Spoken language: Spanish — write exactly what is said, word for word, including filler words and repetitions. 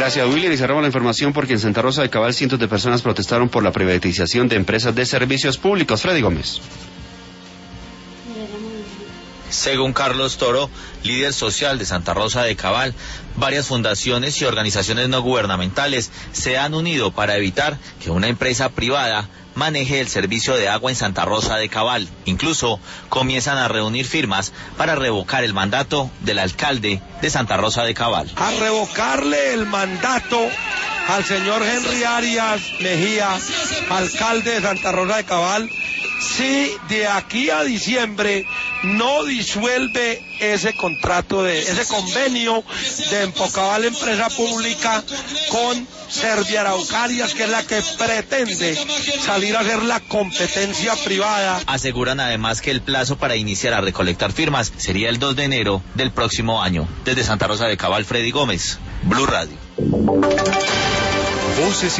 Gracias, William. Y cerramos la información porque en Santa Rosa de Cabal cientos de personas protestaron por la privatización de empresas de servicios públicos. Freddy Gómez. Según Carlos Toro, líder social de Santa Rosa de Cabal, varias fundaciones y organizaciones no gubernamentales se han unido para evitar que una empresa privada maneje el servicio de agua en Santa Rosa de Cabal. Incluso comienzan a reunir firmas para revocar el mandato del alcalde de Santa Rosa de Cabal. A revocarle el mandato al señor Henry Arias Mejía, alcalde de Santa Rosa de Cabal, si de aquí a diciembre no disuelve ese contrato, de ese convenio de Empocabal Empresa Pública con Serbia Araucarias, que es la que pretende salir a hacer la competencia privada. Aseguran además que el plazo para iniciar a recolectar firmas sería el dos de enero del próximo año. Desde Santa Rosa de Cabal, Freddy Gómez, Blue Radio. Voces